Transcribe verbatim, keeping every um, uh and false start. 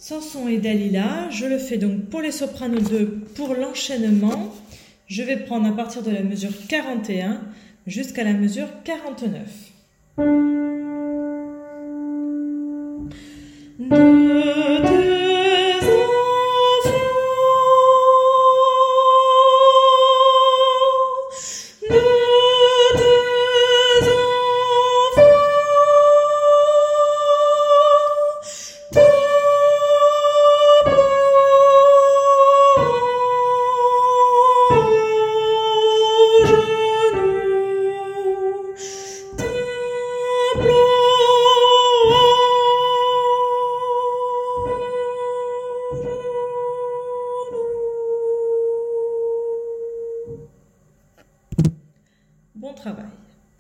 Samson et Dalila. Je le fais donc pour les sopranos deux, pour l'enchaînement. Je vais prendre à partir de la mesure quarante et un jusqu'à la mesure quarante-neuf. De tes enfants, de tes enfants, ta genou, ta